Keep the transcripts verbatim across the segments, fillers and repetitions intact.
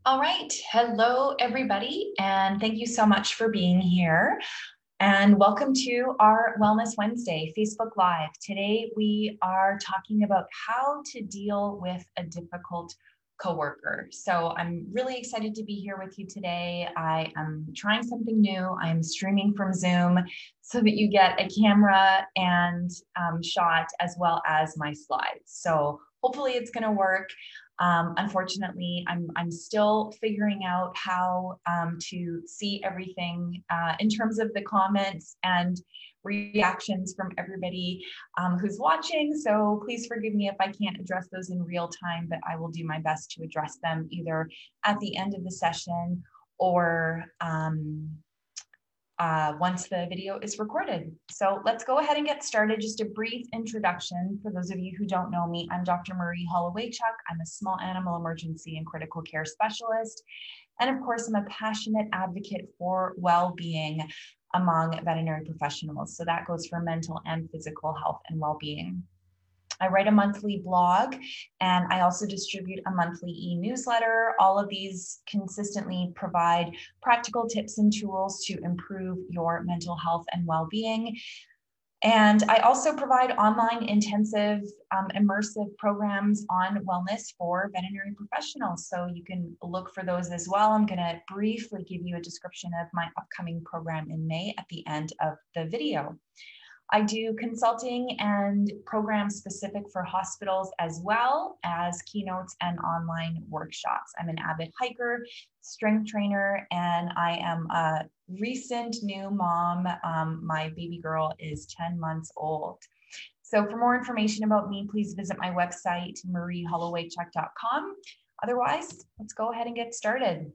All right. Hello, everybody, and thank you so much for being here. And welcome to our Wellness Wednesday Facebook Live. Today, we are talking about how to deal with a difficult coworker. So I'm really excited to be here with you today. I am trying something new. I'm streaming from Zoom so that you get a camera and um, shot as well as my slides. So hopefully it's going to work. Um, unfortunately, I'm, I'm still figuring out how um, to see everything uh, in terms of the comments and reactions from everybody um, who's watching. So please forgive me if I can't address those in real time, but I will do my best to address them either at the end of the session or um, uh, once the video is recorded. So let's go ahead and get started. Just a brief introduction for those of you who don't know me. I'm Doctor Marie Holloway-Chuck. I'm a small animal emergency and critical care specialist. And of course, I'm a passionate advocate for well-being among veterinary professionals. So that goes for mental and physical health and well-being. I write a monthly blog and I also distribute a monthly e-newsletter. All of these consistently provide practical tips and tools to improve your mental health and well-being. And I also provide online intensive, um, immersive programs on wellness for veterinary professionals. So you can look for those as well. I'm going to briefly give you a description of my upcoming program in May at the end of the video. I do consulting and programs specific for hospitals as well as keynotes and online workshops. I'm an avid hiker, strength trainer, and I am a recent new mom. Um, my baby girl is ten months old. So for more information about me, please visit my website, marie holloway chuck dot com. Otherwise, let's go ahead and get started.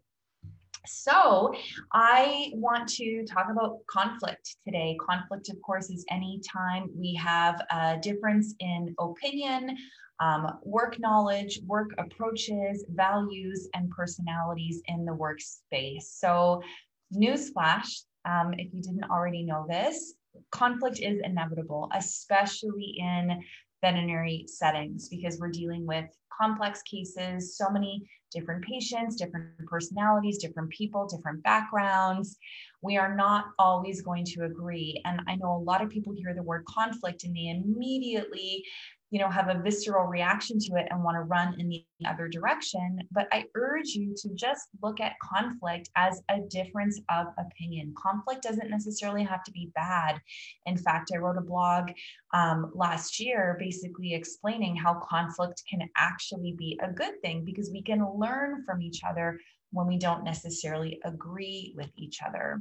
So I want to talk about conflict today. Conflict, of course, is any time we have a difference in opinion, um, work knowledge, work approaches, values, and personalities in the workspace. So newsflash, um, if you didn't already know this, conflict is inevitable, especially in veterinary settings, because we're dealing with complex cases, so many different patients, different personalities, different people, different backgrounds. We are not always going to agree. And I know a lot of people hear the word conflict and they immediately, you know, have a visceral reaction to it and want to run in the other direction. But I urge you to just look at conflict as a difference of opinion. Conflict doesn't necessarily have to be bad. In fact, I wrote a blog um, last year basically explaining how conflict can actually be a good thing because we can learn from each other when we don't necessarily agree with each other.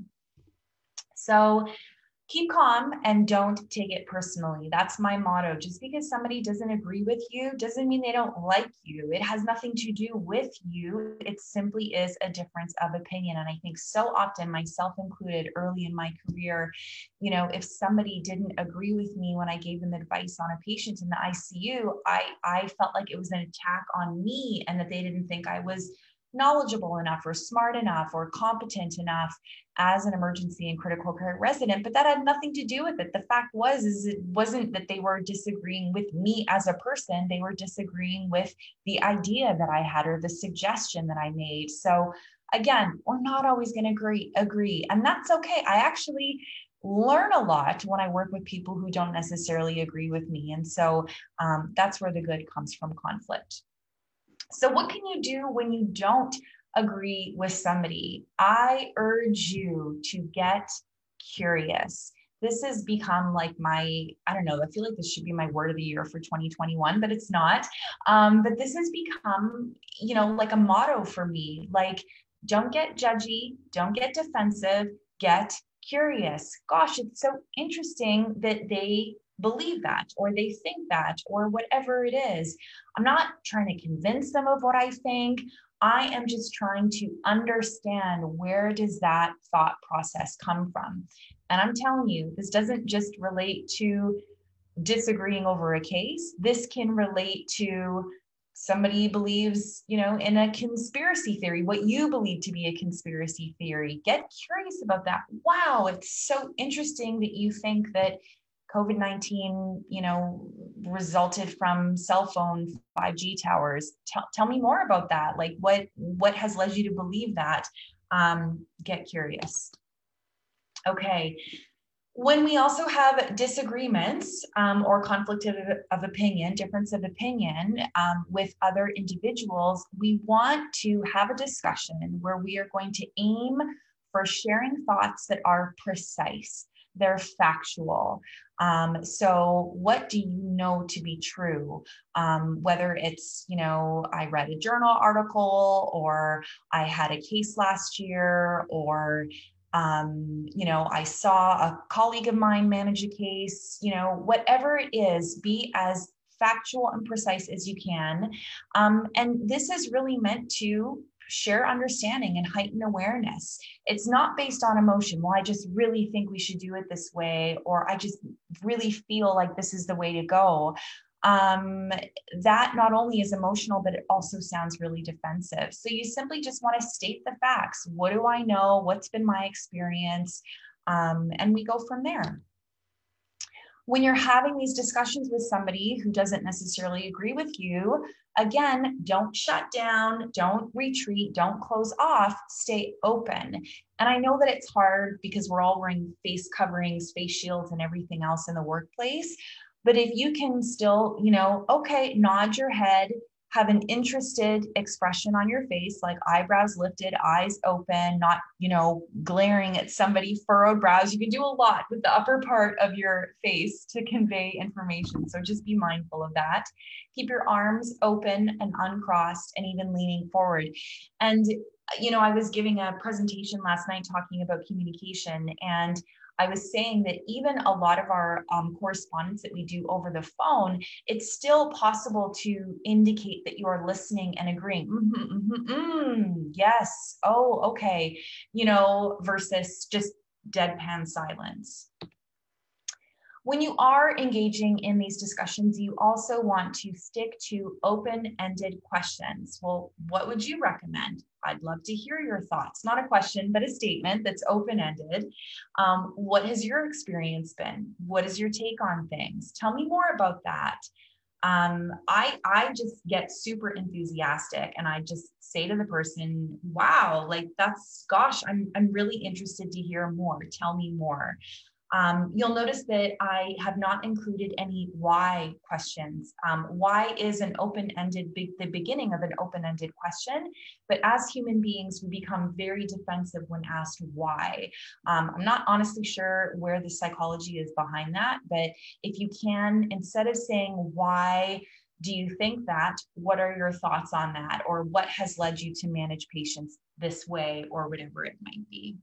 So keep calm and don't take it personally. That's my motto. Just because somebody doesn't agree with you doesn't mean they don't like you. It has nothing to do with you. It simply is a difference of opinion. And I think so often, myself included, early in my career, you know, if somebody didn't agree with me when I gave them advice on a patient in the I C U, I, I felt like it was an attack on me and that they didn't think I was knowledgeable enough or smart enough or competent enough as an emergency and critical care resident, but that had nothing to do with it. The fact was, is it wasn't that they were disagreeing with me as a person, they were disagreeing with the idea that I had or the suggestion that I made. So again, we're not always going to agree, agree, and that's okay. I actually learn a lot when I work with people who don't necessarily agree with me. And so um, that's where the good comes from conflict. So what can you do when you don't agree with somebody? I urge you to get curious. This has become like my, I don't know, I feel like this should be my word of the year for twenty twenty-one, but it's not. Um, but this has become, you know, like a motto for me. Like, don't get judgy, don't get defensive, get curious. Gosh, it's so interesting that they believe that or they think that or whatever it is. I'm not trying to convince them of what I think. I am just trying to understand, where does that thought process come from? And I'm telling you, this doesn't just relate to disagreeing over a case. This can relate to somebody believes, you know, in a conspiracy theory, what you believe to be a conspiracy theory. Get curious about that. Wow, it's so interesting that you think that COVID nineteen, you know, resulted from cell phone five G towers. Tell, tell me more about that. Like what, what has led you to believe that? Um, get curious. Okay. When we also have disagreements um, or conflict of, of opinion, difference of opinion um, with other individuals, we want to have a discussion where we are going to aim for sharing thoughts that are precise, they're factual. Um, so what do you know to be true? Um, whether it's, you know, I read a journal article, or I had a case last year, or Um, you know, I saw a colleague of mine manage a case, you know, whatever it is, be as factual and precise as you can. Um, and this is really meant to share understanding and heighten awareness. It's not based on emotion. Well, I just really think we should do it this way, or I just really feel like this is the way to go. Um, that not only is emotional, but it also sounds really defensive. So you simply just want to state the facts. What do I know? What's been my experience? Um, and we go from there. When you're having these discussions with somebody who doesn't necessarily agree with you, again, don't shut down, don't retreat, don't close off, stay open. And I know that it's hard because we're all wearing face coverings, face shields, and everything else in the workplace. But if you can still, you know, okay, nod your head, have an interested expression on your face, like eyebrows lifted, eyes open, not, you know, glaring at somebody, furrowed brows. You can do a lot with the upper part of your face to convey information. So just be mindful of that. Keep your arms open and uncrossed and even leaning forward. And, you know, I was giving a presentation last night talking about communication, and I was saying that even a lot of our um, correspondence that we do over the phone, it's still possible to indicate that you are listening and agreeing. Mm-hmm, mm-hmm, mm, yes. Oh, okay. You know, versus just deadpan silence. When you are engaging in these discussions, you also want to stick to open-ended questions. Well, what would you recommend? I'd love to hear your thoughts. Not a question, but a statement that's open-ended. Um, what has your experience been? What is your take on things? Tell me more about that. Um, I, I just get super enthusiastic, and I just say to the person, wow, like that's, gosh, I'm, I'm really interested to hear more. Tell me more. Um, you'll notice that I have not included any why questions. Um, why is an open-ended, be the beginning of an open-ended question, but as human beings, we become very defensive when asked why. Um, I'm not honestly sure where the psychology is behind that, but if you can, instead of saying why do you think that, what are your thoughts on that? Or what has led you to manage patients this way, or whatever it might be.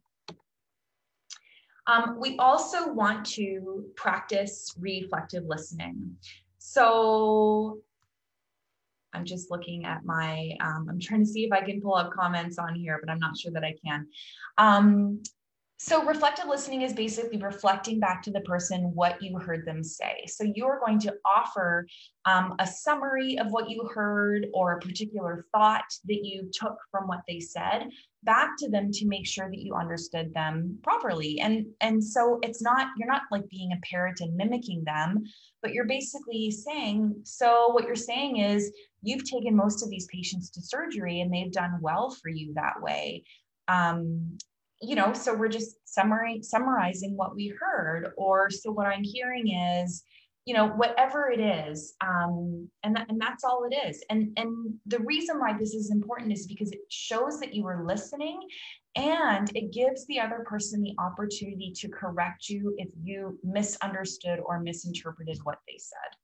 Um, we also want to practice reflective listening. So I'm just looking at my, um, I'm trying to see if I can pull up comments on here, but I'm not sure that I can. Um, So reflective listening is basically reflecting back to the person what you heard them say. So you're going to offer um, a summary of what you heard, or a particular thought that you took from what they said, back to them to make sure that you understood them properly. And, and so it's not, you're not like being a parrot and mimicking them, but you're basically saying, so what you're saying is you've taken most of these patients to surgery and they've done well for you that way. Um, you know, so we're just summary, summarizing what we heard. Or so what I'm hearing is, you know, whatever it is, um, and, that, and that's all it is. And, and the reason why this is important is because it shows that you were listening, and it gives the other person the opportunity to correct you if you misunderstood or misinterpreted what they said.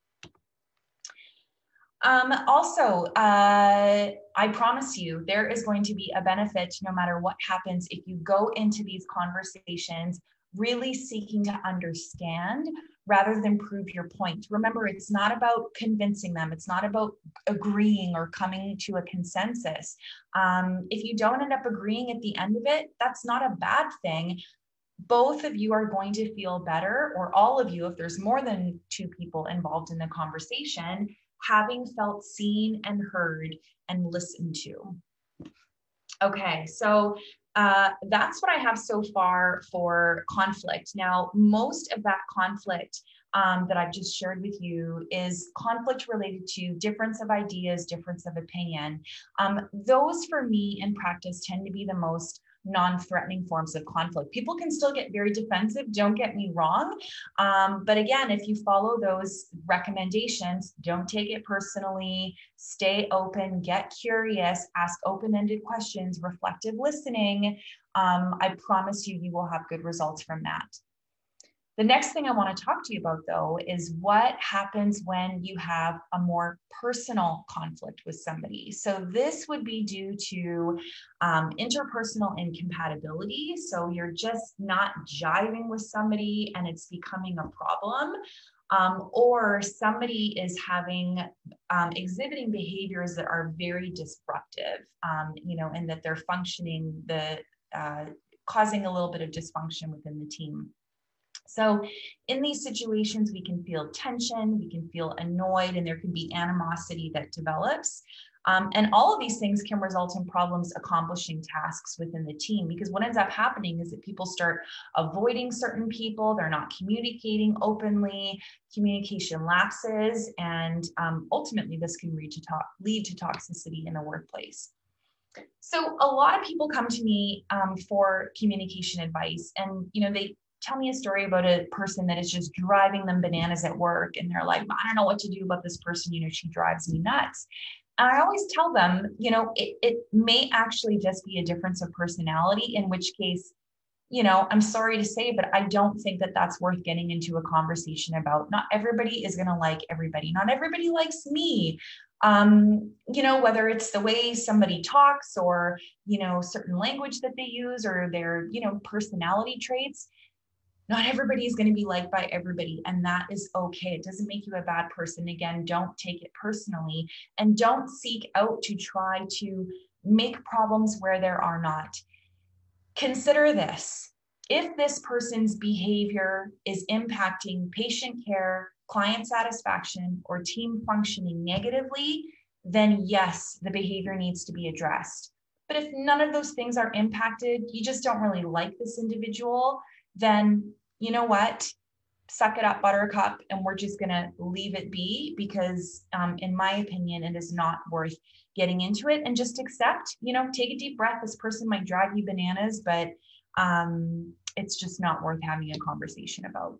Um, also, uh, I promise you, there is going to be a benefit no matter what happens if you go into these conversations really seeking to understand rather than prove your point. Remember, it's not about convincing them. It's not about agreeing or coming to a consensus. Um, if you don't end up agreeing at the end of it, that's not a bad thing. Both of you are going to feel better, or all of you, if there's more than two people involved in the conversation, having felt seen and heard and listened to. Okay, so uh, that's what I have so far for conflict. Now, most of that conflict um, that I've just shared with you is conflict related to difference of ideas, difference of opinion. Um, those for me in practice tend to be the most non-threatening forms of conflict. People can still get very defensive, don't get me wrong. Um, but again, if you follow those recommendations, don't take it personally, stay open, get curious, ask open-ended questions, reflective listening. Um, I promise you, you will have good results from that. The next thing I want to talk to you about, though, is what happens when you have a more personal conflict with somebody. So this would be due to um, interpersonal incompatibility. So you're just not jiving with somebody and it's becoming a problem. Um, or somebody is having, um, exhibiting behaviors that are very disruptive, um, you know, and that they're functioning, the uh, causing a little bit of dysfunction within the team. So in these situations, we can feel tension, we can feel annoyed, and there can be animosity that develops. Um, and all of these things can result in problems accomplishing tasks within the team, because what ends up happening is that people start avoiding certain people, they're not communicating openly, communication lapses, and um, ultimately this can lead to, to- lead to toxicity in the workplace. So a lot of people come to me um, for communication advice, and you know they tell me a story about a person that is just driving them bananas at work, and they're like, I don't know what to do about this person, you know, she drives me nuts. And I always tell them, you know, it, it may actually just be a difference of personality, in which case, you know, I'm sorry to say, but I don't think that that's worth getting into a conversation about. Not everybody is going to like everybody. Not everybody likes me. Um, you know, whether it's the way somebody talks or, you know, certain language that they use or their, you know, personality traits. Not everybody is going to be liked by everybody, and that is okay. It doesn't make you a bad person. Again, don't take it personally, and don't seek out to try to make problems where there are not. Consider this. If this person's behavior is impacting patient care, client satisfaction, or team functioning negatively, then yes, the behavior needs to be addressed. But if none of those things are impacted, you just don't really like this individual, then you know what? Suck it up, buttercup, and we're just going to leave it be, because um, in my opinion, it is not worth getting into it. And just accept, you know, take a deep breath. This person might drive you bananas, but um, it's just not worth having a conversation about.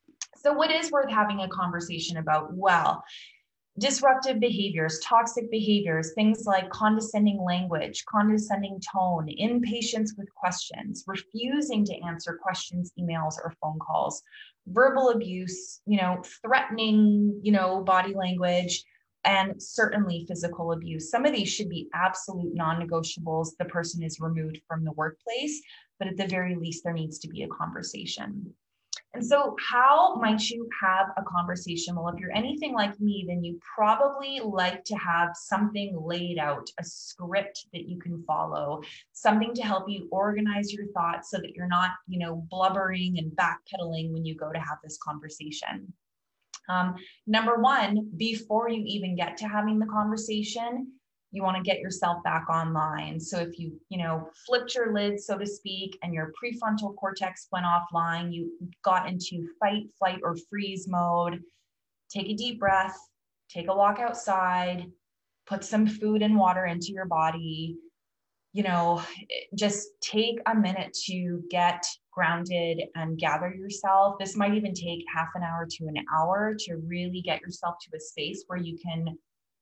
So what is worth having a conversation about? Well, disruptive behaviors, toxic behaviors, things like condescending language, condescending tone, impatience with questions, refusing to answer questions, emails, or phone calls, verbal abuse, you know, threatening, you know, body language, and certainly physical abuse. Some of these should be absolute non-negotiables. The person is removed from the workplace, but at the very least, there needs to be a conversation. And so how might you have a conversation? Well, if you're anything like me, then you probably like to have something laid out, a script that you can follow, something to help you organize your thoughts so that you're not, you know, blubbering and backpedaling when you go to have this conversation. Um, number one, before you even get to having the conversation, you want to get yourself back online. So if you, you know, flipped your lid, so to speak, and your prefrontal cortex went offline, you got into fight, flight, or freeze mode, take a deep breath, take a walk outside, put some food and water into your body, you know, just take a minute to get grounded and gather yourself. This might even take half an hour to an hour to really get yourself to a space where you can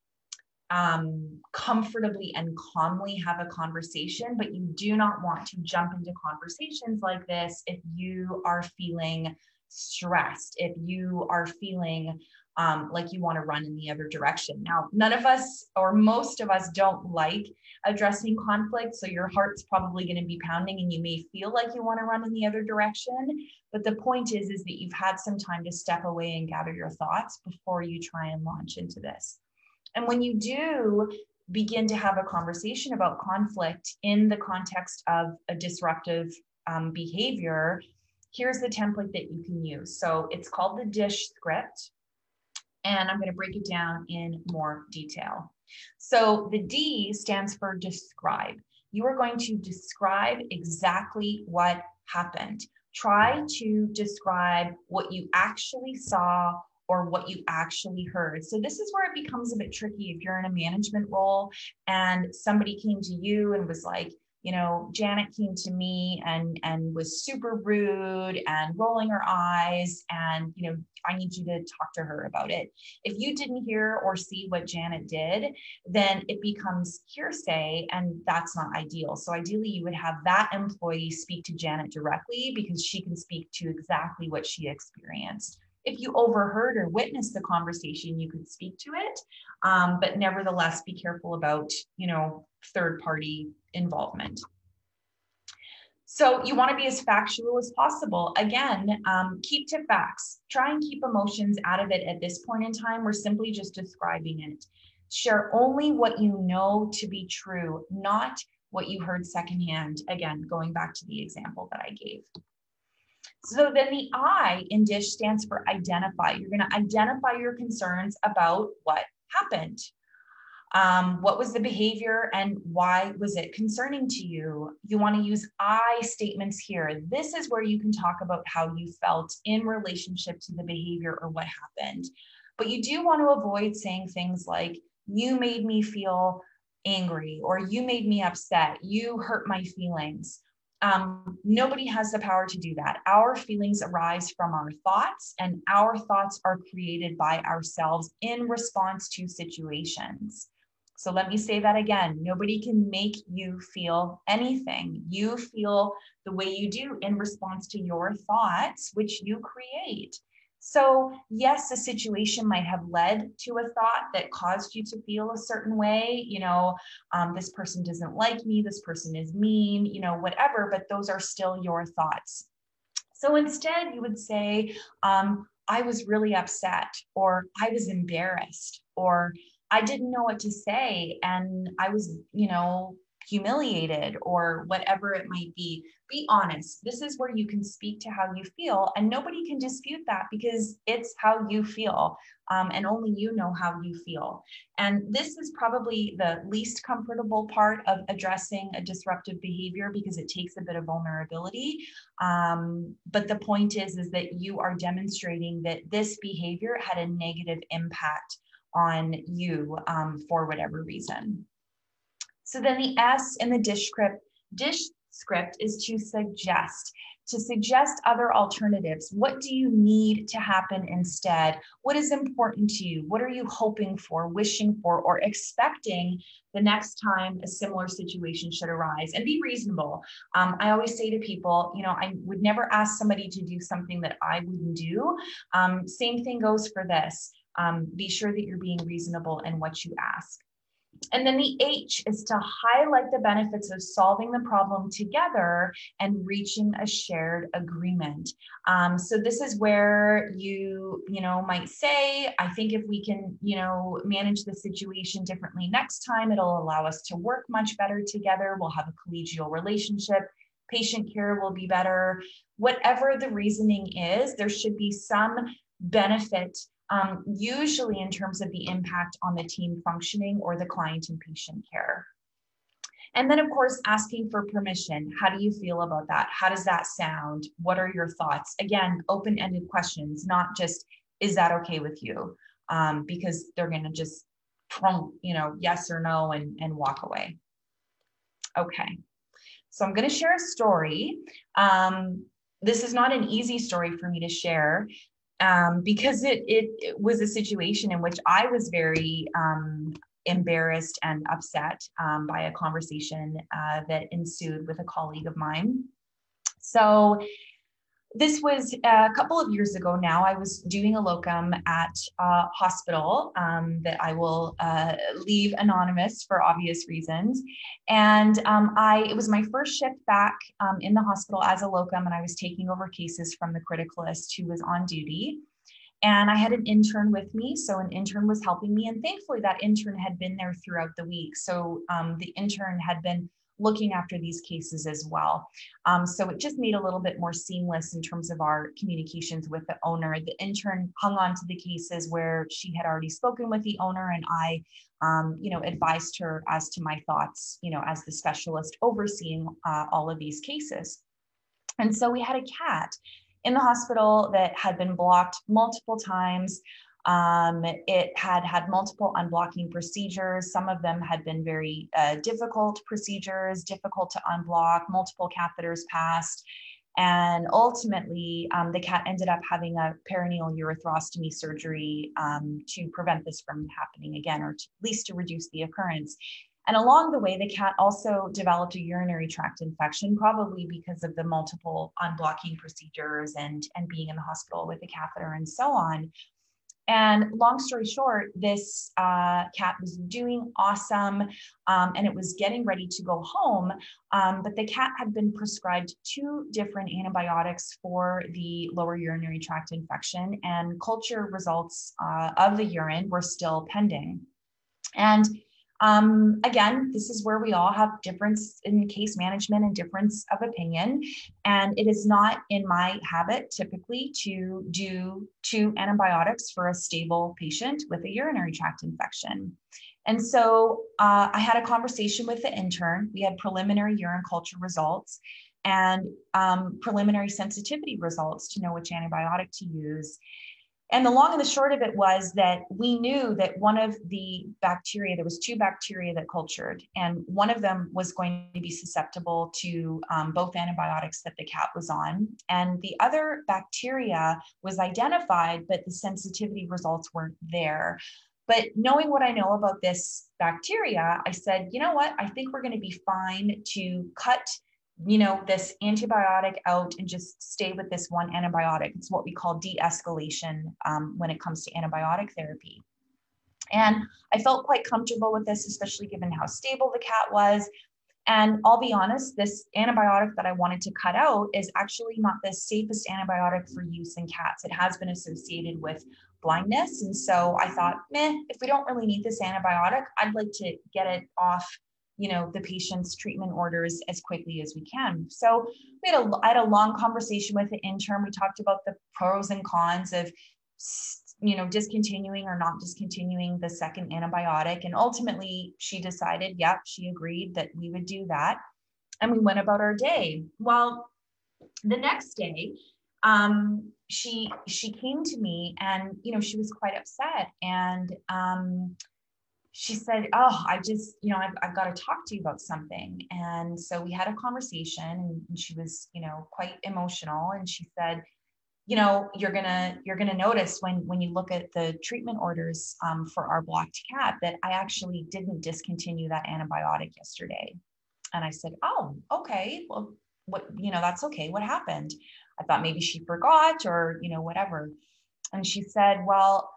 um, comfortably and calmly have a conversation, but you do not want to jump into conversations like this if you are feeling stressed, if you are feeling um, like you want to run in the other direction. Now, none of us, or most of us, don't like addressing conflict, so your heart's probably going to be pounding and you may feel like you want to run in the other direction. But the point is, is that you've had some time to step away and gather your thoughts before you try and launch into this. And when you do begin to have a conversation about conflict in the context of a disruptive um, behavior, here's the template that you can use. So it's called the DISH script, and I'm going to break it down in more detail. So the D stands for describe. You are going to describe exactly what happened. Try to describe what you actually saw or what you actually heard. So this is where it becomes a bit tricky if you're in a management role and somebody came to you and was like, you know, Janet came to me and, and was super rude and rolling her eyes, and, you know, I need you to talk to her about it. If you didn't hear or see what Janet did, then it becomes hearsay, and that's not ideal. So ideally you would have that employee speak to Janet directly, because she can speak to exactly what she experienced. If you overheard or witnessed the conversation, you could speak to it, um, but nevertheless, be careful about, you know, third-party involvement. So you want to be as factual as possible. Again, um, keep to facts. Try and keep emotions out of it at this point in time. We're simply just describing it. Share only what you know to be true, not what you heard secondhand. Again, going back to the example that I gave. So then the I in DISH stands for identify. You're going to identify your concerns about what happened. Um, what was the behavior and why was it concerning to you? You want to use I statements here. This is where you can talk about how you felt in relationship to the behavior or what happened. But you do want to avoid saying things like, you made me feel angry, or you made me upset, you hurt my feelings. Um, nobody has the power to do that. Our feelings arise from our thoughts, and our thoughts are created by ourselves in response to situations. So let me say that again. Nobody can make you feel anything. You feel the way you do in response to your thoughts, which you create. So yes, a situation might have led to a thought that caused you to feel a certain way, you know, um, this person doesn't like me, this person is mean, you know, whatever, but those are still your thoughts. So instead you would say, um, I was really upset, or I was embarrassed, or I didn't know what to say, and I was, you know, humiliated, or whatever it might be. Be honest. This is where you can speak to how you feel, and nobody can dispute that, because it's how you feel, um, and only you know how you feel. And this is probably the least comfortable part of addressing a disruptive behavior, because it takes a bit of vulnerability. Um, but the point is, is that you are demonstrating that this behavior had a negative impact on you um, for whatever reason. So then the S in the DISH script, DISH script is to suggest, to suggest other alternatives. What do you need to happen instead? What is important to you? What are you hoping for, wishing for, or expecting the next time a similar situation should arise? And be reasonable. Um, I always say to people, you know, I would never ask somebody to do something that I wouldn't do. Um, same thing goes for this. Um, be sure that you're being reasonable in what you ask. And then the H is to highlight the benefits of solving the problem together and reaching a shared agreement. Um, so this is where you, you know, might say, I think if we can, you know, manage the situation differently next time, it'll allow us to work much better together. We'll have a collegial relationship. Patient care will be better. Whatever the reasoning is, there should be some benefit, Um, usually in terms of the impact on the team functioning or the client and patient care. And then of course, asking for permission. How do you feel about that? How does that sound? What are your thoughts? Again, open-ended questions, not just, is that okay with you? Um, because they're gonna just, you know, yes or no, and, and walk away. Okay, so I'm gonna share a story. Um, this is not an easy story for me to share. Um, because it, it, it was a situation in which I was very um, embarrassed and upset um, by a conversation uh, that ensued with a colleague of mine. So this was a couple of years ago now. I was doing a locum at a hospital um, that I will uh, leave anonymous for obvious reasons. And um, I, it was my first shift back um, in the hospital as a locum, and I was taking over cases from the criticalist who was on duty. And I had an intern with me, so an intern was helping me, and thankfully that intern had been there throughout the week. So um, the intern had been looking after these cases as well. Um, so it just made a little bit more seamless in terms of our communications with the owner. The intern hung on to the cases where she had already spoken with the owner, and I, um, you know, advised her as to my thoughts, you know, as the specialist overseeing uh, all of these cases. And so we had a cat in the hospital that had been blocked multiple times. Um, it had had multiple unblocking procedures. Some of them had been very uh, difficult procedures, difficult to unblock, multiple catheters passed. And ultimately, um, the cat ended up having a perineal urethrostomy surgery um, to prevent this from happening again, or to, at least to reduce the occurrence. And along the way, the cat also developed a urinary tract infection, probably because of the multiple unblocking procedures and, and being in the hospital with the catheter and so on. And long story short, this uh, cat was doing awesome, um, and it was getting ready to go home. Um, but the cat had been prescribed two different antibiotics for the lower urinary tract infection, and culture results uh, of the urine were still pending. And Um, again, this is where we all have difference in case management and difference of opinion. And it is not in my habit typically to do two antibiotics for a stable patient with a urinary tract infection. And so uh, I had a conversation with the intern. We had preliminary urine culture results and um, preliminary sensitivity results to know which antibiotic to use. And the long and the short of it was that we knew that one of the bacteria, there was two bacteria that cultured, and one of them was going to be susceptible to um, both antibiotics that the cat was on. And the other bacteria was identified, but the sensitivity results weren't there. But knowing what I know about this bacteria, I said, you know what, I think we're going to be fine to cut you know, this antibiotic out and just stay with this one antibiotic. It's what we call de-escalation um, when it comes to antibiotic therapy. And I felt quite comfortable with this, especially given how stable the cat was. And I'll be honest, this antibiotic that I wanted to cut out is actually not the safest antibiotic for use in cats. It has been associated with blindness. And so I thought, meh, if we don't really need this antibiotic, I'd like to get it off you know, the patient's treatment orders as quickly as we can. So we had a, I had a long conversation with the intern. We talked about the pros and cons of, you know, discontinuing or not discontinuing the second antibiotic. And ultimately she decided, yep, she agreed that we would do that. And we went about our day. Well, the next day, um, she, she came to me and, you know, she was quite upset. And, um, she said, oh, I just, you know, I've, I've got to talk to you about something. And so we had a conversation and she was, you know, quite emotional. And she said, you know, you're going to, you're going to notice when, when you look at the treatment orders um, for our blocked cat that I actually didn't discontinue that antibiotic yesterday. And I said, oh, okay. Well, what, you know, that's okay. What happened? I thought maybe she forgot or, you know, whatever. And she said, well,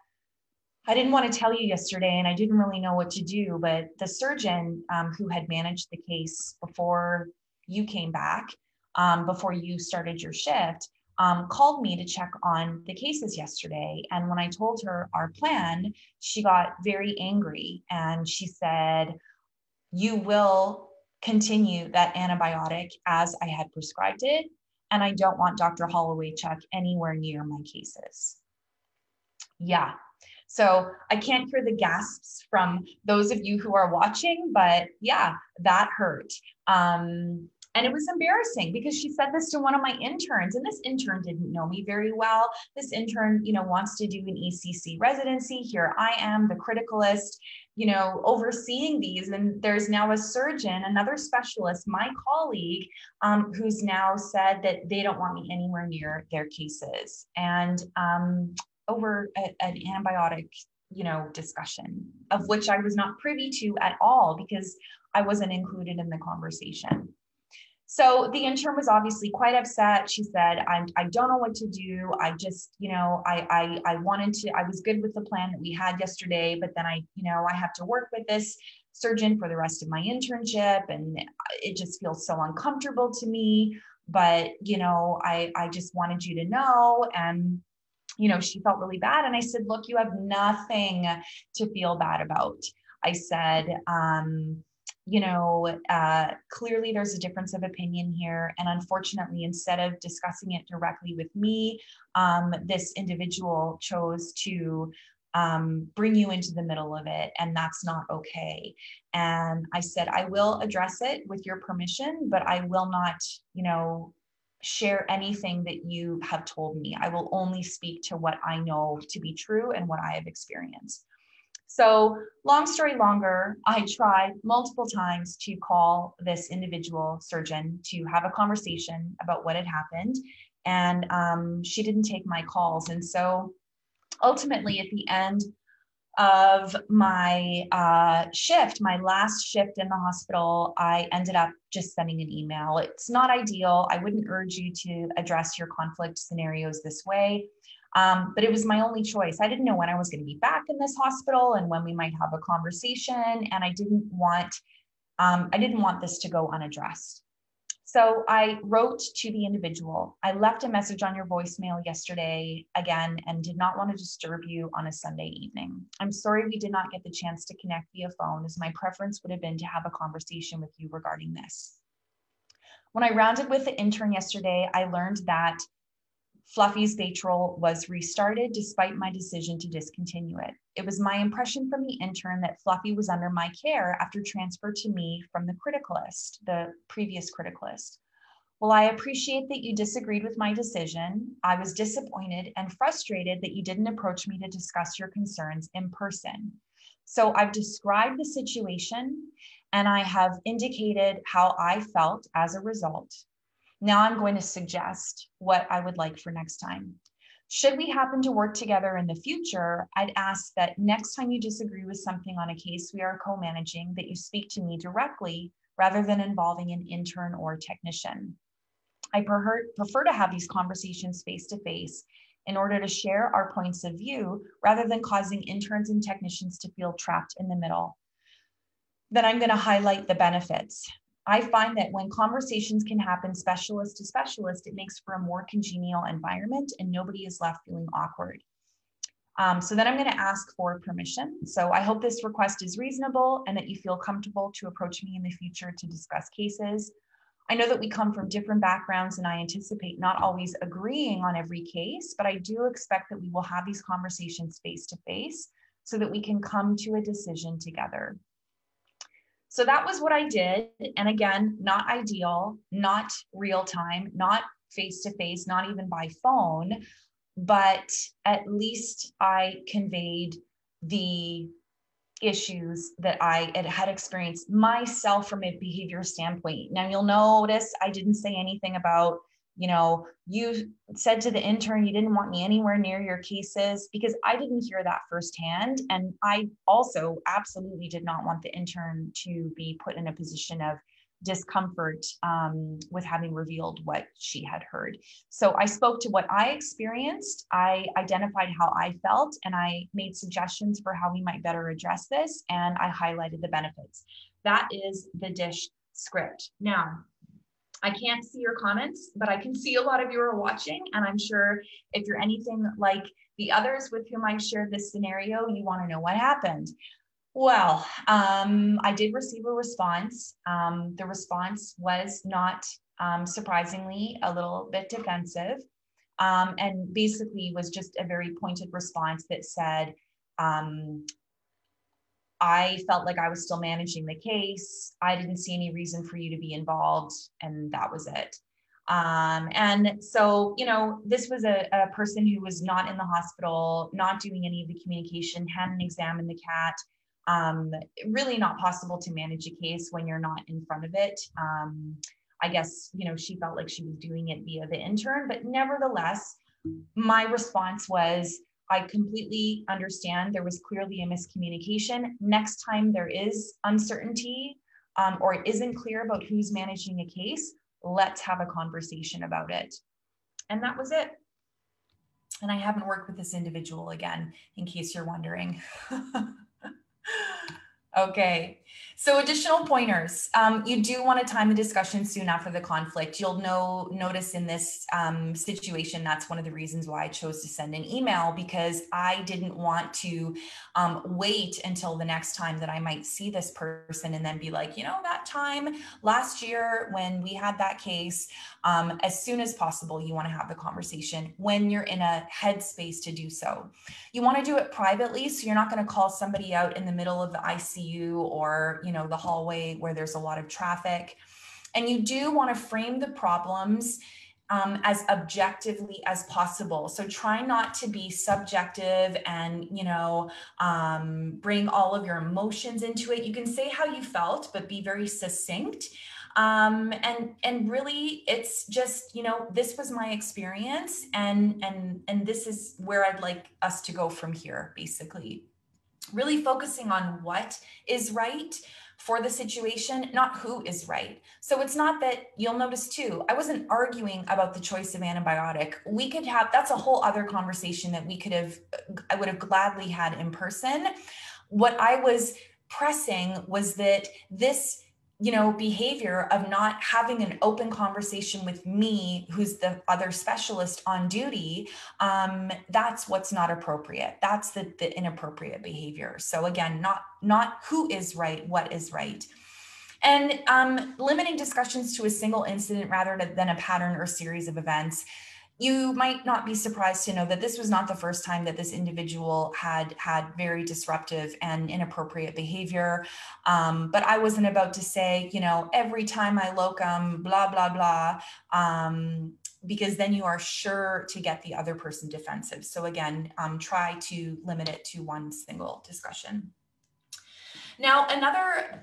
I didn't want to tell you yesterday and I didn't really know what to do, but the surgeon um, who had managed the case before you came back, um, before you started your shift, um, called me to check on the cases yesterday. And when I told her our plan, she got very angry and she said, you will continue that antibiotic as I had prescribed it. And I don't want Doctor Holloway-Chuck anywhere near my cases. Yeah. So I can't hear the gasps from those of you who are watching, but yeah, that hurt. Um, and it was embarrassing because she said this to one of my interns, and this intern didn't know me very well. This intern, you know, wants to do an E C C residency. Here I am, the criticalist, you know, overseeing these. And there's now a surgeon, another specialist, my colleague, um, who's now said that they don't want me anywhere near their cases. And um, over a, an antibiotic, you know, discussion of which I was not privy to at all because I wasn't included in the conversation. So the intern was obviously quite upset. She said, I, I don't know what to do. I just, you know, I, I, I wanted to, I was good with the plan that we had yesterday, but then I, you know, I have to work with this surgeon for the rest of my internship. And it just feels so uncomfortable to me, but, you know, I, I just wanted you to know. And you know, she felt really bad. And I said, look, you have nothing to feel bad about. I said, um, you know, uh, clearly there's a difference of opinion here. And unfortunately, instead of discussing it directly with me, um, this individual chose to um, bring you into the middle of it, and that's not okay. And I said, I will address it with your permission, but I will not, you know, share anything that you have told me. I will only speak to what I know to be true and what I have experienced. So long story longer, I tried multiple times to call this individual surgeon to have a conversation about what had happened. And um, she didn't take my calls. And so ultimately at the end of my uh, shift, my last shift in the hospital, I ended up just sending an email. It's not ideal. I wouldn't urge you to address your conflict scenarios this way. Um, but it was my only choice. I didn't know when I was going to be back in this hospital and when we might have a conversation. And I didn't want, um, I didn't want this to go unaddressed. So I wrote to the individual. I left a message on your voicemail yesterday again, and did not want to disturb you on a Sunday evening. I'm sorry we did not get the chance to connect via phone, as my preference would have been to have a conversation with you regarding this. When I rounded with the intern yesterday, I learned that Fluffy's Baytril was restarted despite my decision to discontinue it. It was my impression from the intern that Fluffy was under my care after transfer to me from the critical list, the previous critical list. While I appreciate that you disagreed with my decision, I was disappointed and frustrated that you didn't approach me to discuss your concerns in person. So I've described the situation and I have indicated how I felt as a result. Now I'm going to suggest what I would like for next time. Should we happen to work together in the future, I'd ask that next time you disagree with something on a case we are co-managing, that you speak to me directly rather than involving an intern or technician. I prefer, prefer to have these conversations face-to-face in order to share our points of view rather than causing interns and technicians to feel trapped in the middle. Then I'm going to highlight the benefits. I find that when conversations can happen specialist to specialist, it makes for a more congenial environment and nobody is left feeling awkward. Um, so then I'm going to ask for permission. So I hope this request is reasonable and that you feel comfortable to approach me in the future to discuss cases. I know that we come from different backgrounds and I anticipate not always agreeing on every case, but I do expect that we will have these conversations face to face so that we can come to a decision together. So that was what I did. And again, not ideal, not real time, not face-to-face, not even by phone, but at least I conveyed the issues that I had experienced myself from a behavior standpoint. Now you'll notice I didn't say anything about, you know, you said to the intern you didn't want me anywhere near your cases, because I didn't hear that firsthand. And I also absolutely did not want the intern to be put in a position of discomfort um, with having revealed what she had heard. So I spoke to what I experienced. I identified how I felt and I made suggestions for how we might better address this. And I highlighted the benefits. That is the DISH script. Now, I can't see your comments, but I can see a lot of you are watching. And I'm sure if you're anything like the others with whom I shared this scenario, you want to know what happened. Well, um, I did receive a response. Um, the response was not, um, surprisingly, a little bit defensive, um, and basically was just a very pointed response that said, um, I felt like I was still managing the case. I didn't see any reason for you to be involved, and that was it. Um, and so, you know, this was a, a person who was not in the hospital, not doing any of the communication, hadn't examined the cat. Um, really not possible to manage a case when you're not in front of it. Um, I guess, you know, she felt like she was doing it via the intern, but nevertheless, my response was, I completely understand there was clearly a miscommunication. Next time there is uncertainty um, or it isn't clear about who's managing a case, let's have a conversation about it. And that was it. And I haven't worked with this individual again, in case you're wondering. Okay. So additional pointers, um, you do want to time the discussion soon after the conflict. You'll know, notice in this um, situation, that's one of the reasons why I chose to send an email, because I didn't want to um, wait until the next time that I might see this person and then be like, you know, that time last year when we had that case, um, as soon as possible, you want to have the conversation when you're in a headspace to do so. You want to do it privately, so you're not going to call somebody out in the middle of the I C U or, you know, the hallway where there's a lot of traffic. And you do want to frame the problems um, as objectively as possible. So try not to be subjective and, you know, um, bring all of your emotions into it. You can say how you felt, but be very succinct. Um, and, and really it's just, you know, this was my experience, and, and, and this is where I'd like us to go from here, basically. Really focusing on what is right for the situation, not who is right. So it's not that, you'll notice too, I wasn't arguing about the choice of antibiotic. We could have, that's a whole other conversation that we could have, I would have gladly had in person. What I was pressing was that this, you know, behavior of not having an open conversation with me, who's the other specialist on duty, um, that's what's not appropriate. That's the, the inappropriate behavior. So again, not, not who is right, what is right. And um, limiting discussions to a single incident rather than a pattern or series of events. You might not be surprised to know that this was not the first time that this individual had had very disruptive and inappropriate behavior. Um, but I wasn't about to say, you know, every time I locum, blah, blah, blah, um, because then you are sure to get the other person defensive. So again, um, try to limit it to one single discussion. Now, another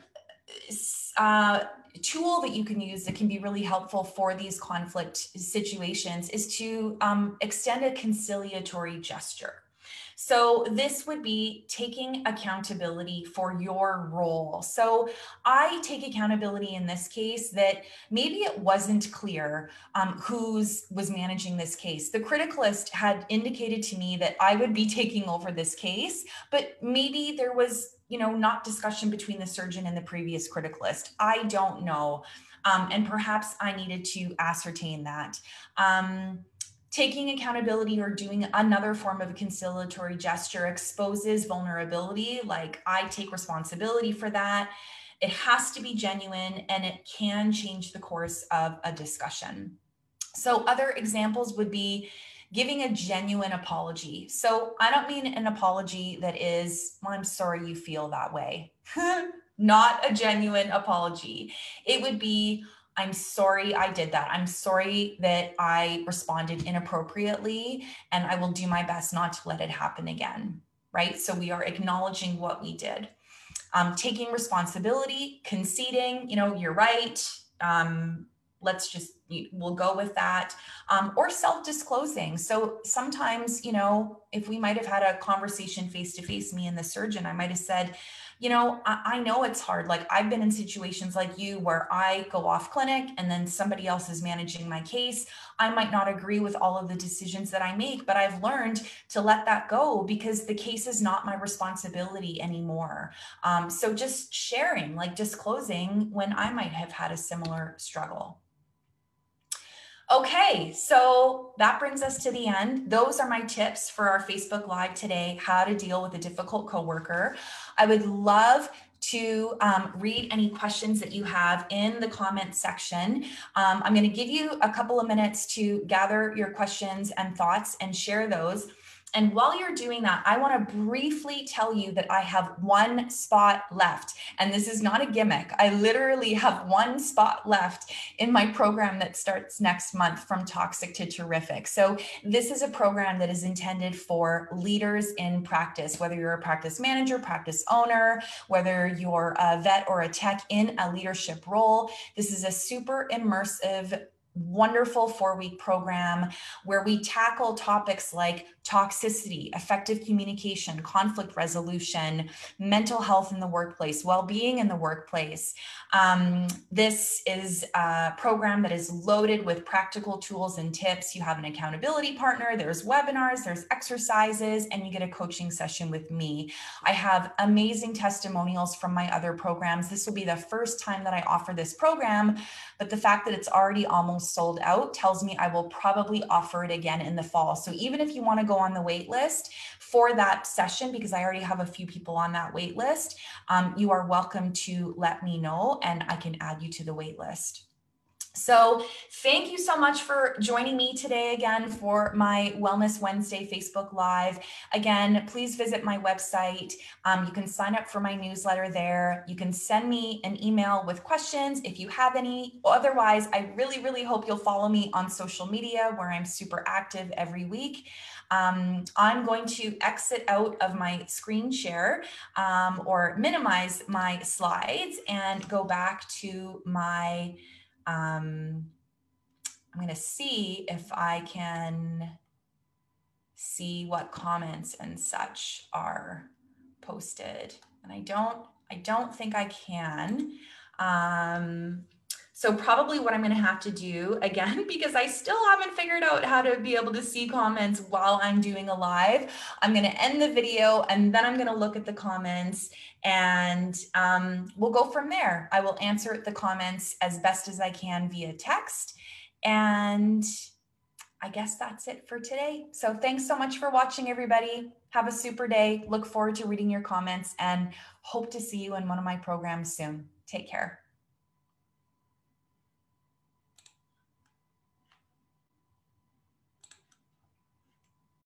uh, tool that you can use that can be really helpful for these conflict situations is to um, extend a conciliatory gesture. So this would be taking accountability for your role. So I take accountability in this case that maybe it wasn't clear um, who's was managing this case. The criticalist had indicated to me that I would be taking over this case, but maybe there was, you know, not discussion between the surgeon and the previous criticalist. I don't know. Um, and perhaps I needed to ascertain that. Um, Taking accountability or doing another form of a conciliatory gesture exposes vulnerability, like I take responsibility for that. It has to be genuine, and it can change the course of a discussion. So other examples would be giving a genuine apology. So I don't mean an apology that is, well, I'm sorry you feel that way. Not a genuine apology. It would be, I'm sorry I did that. I'm sorry that I responded inappropriately, and I will do my best not to let it happen again, right? So we are acknowledging what we did. Um, taking responsibility, conceding, you know, you're right. Um, let's just, we'll go with that. Um, or self-disclosing. So sometimes, you know, if we might have had a conversation face-to-face, me and the surgeon, I might have said, you know, I, I know it's hard. Like I've been in situations like you where I go off clinic and then somebody else is managing my case. I might not agree with all of the decisions that I make, but I've learned to let that go because the case is not my responsibility anymore. Um, so just sharing, like disclosing when I might have had a similar struggle. Okay, so that brings us to the end. Those are my tips for our Facebook Live today, how to deal with a difficult coworker. I would love to um, read any questions that you have in the comment section. Um, I'm going to give you a couple of minutes to gather your questions and thoughts and share those. And while you're doing that, I want to briefly tell you that I have one spot left. And this is not a gimmick. I literally have one spot left in my program that starts next month, From Toxic to Terrific. So this is a program that is intended for leaders in practice, whether you're a practice manager, practice owner, whether you're a vet or a tech in a leadership role. This is a super immersive wonderful four-week program where we tackle topics like toxicity, effective communication, conflict resolution, mental health in the workplace, well-being in the workplace. Um, this is a program that is loaded with practical tools and tips. You have an accountability partner, there's webinars, there's exercises, and you get a coaching session with me. I have amazing testimonials from my other programs. This will be the first time that I offer this program, but the fact that it's already almost sold out tells me I will probably offer it again in the fall. So even if you want to go on the wait list for that session, because I already have a few people on that wait list, um, you are welcome to let me know and I can add you to the wait list. So thank you so much for joining me today again for my Wellness Wednesday Facebook Live. Again, please visit my website. Um, you can sign up for my newsletter there. You can send me an email with questions if you have any. Otherwise, I really, really hope you'll follow me on social media where I'm super active every week. Um, I'm going to exit out of my screen share um, or minimize my slides and go back to my Um, I'm going to see if I can see what comments and such are posted. And I don't, I don't think I can. Um, so probably what I'm going to have to do again, because I still haven't figured out how to be able to see comments while I'm doing a live, I'm going to end the video and then I'm going to look at the comments and um, we'll go from there. I will answer the comments as best as I can via text. And I guess that's it for today. So thanks so much for watching, everybody. Have a super day. Look forward to reading your comments and hope to see you in one of my programs soon. Take care.